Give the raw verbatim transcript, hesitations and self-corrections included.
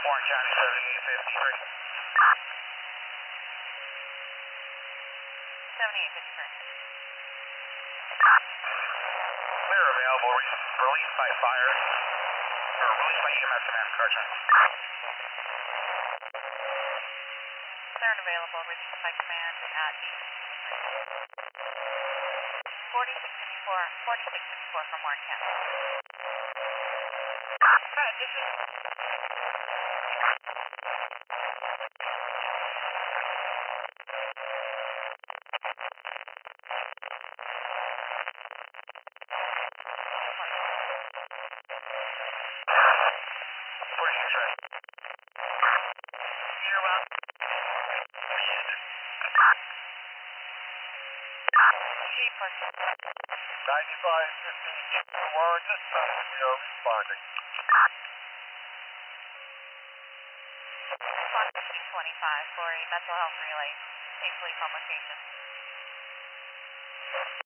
Warren County seventy-eight fifty-three. seventy-eight fifty-three. Clear available, re- released by fire, or released by E M S command, correction. Clear and available, released by command at eight forty-six fifty-four, forty-six fifty-four from Warren County. Alright, this is... forty-six right. You're about... ninety-five fifteen, Warren, this time we are responding. Response fifteen twenty-five for a mental health relay, safely publication.